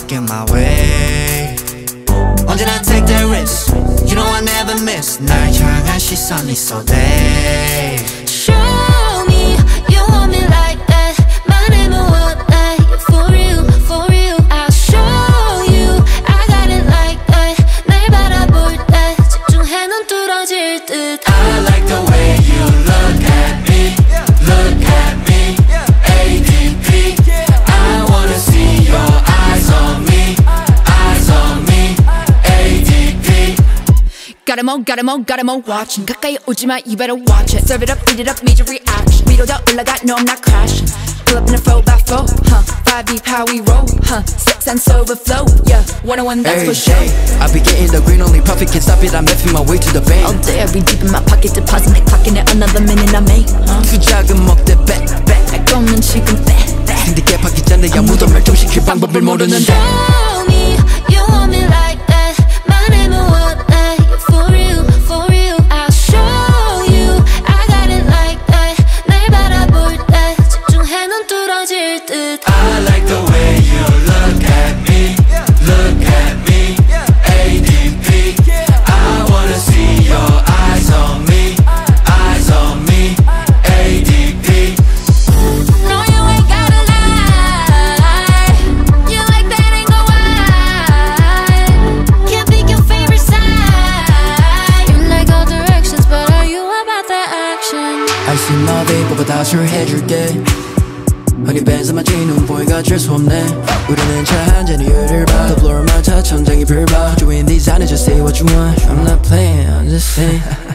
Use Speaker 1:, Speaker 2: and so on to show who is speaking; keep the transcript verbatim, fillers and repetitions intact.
Speaker 1: look in my way. 언제나 take that risk. You know I never miss. 날 향한 시선이 so they
Speaker 2: Show me you want me like that. 말해봐 what that. For real, for real. I'll show you I got it like that. 날 바라볼 때 집중해 눈 뚫어질 듯.
Speaker 1: I like the way you look at me. Look at me. A D P. I wanna see your eyes on me. Eyes on me. A D P.
Speaker 3: Got 'em all, got 'em all, got 'em all watching. 가까이 오지마, you better watch it. Serve it up, eat it up, major reaction. 위로 더 올라가, no I'm not crashing. Pull up in a four by four, huh? five deep, how we roll, huh? Six and sober flow, yeah. one oh one, that's for sure.
Speaker 4: I be getting the green, only profit, can't stop it. I'm making my way to the bank.
Speaker 3: All day, I be deep in my pocket, deposit 내 clocking it another minute I make. Uh.
Speaker 4: 수작은 먹대 back, back.
Speaker 3: 알고는 지금 back, back.
Speaker 4: 근데 개파기 짠데 야 무덤을 통시킬 방법을 모르는데.
Speaker 2: Show me you want me like that. 말해봐 what that. For real, for real. I'll show you I got it like that. 날 바라볼 때 집중해 눈 뚫어질 듯.
Speaker 1: I like the way you look at me. Look at me. A D P. I wanna see your eyes on me. Eyes on me. A D P.
Speaker 2: No, you ain't gotta lie. You like that ain't go wide. Can't pick your favorite side. You like all directions, but are you about that action?
Speaker 4: 아이스 너비 뽑아 다 술해줄게. honey bands 맞지 눈보이가 어쩔 수 없네. 우리는 차 한 잔에 열을 봐. 더블로만 차 천장이 불봐. Doing these I just say what you want. I'm not playing, I'm just saying.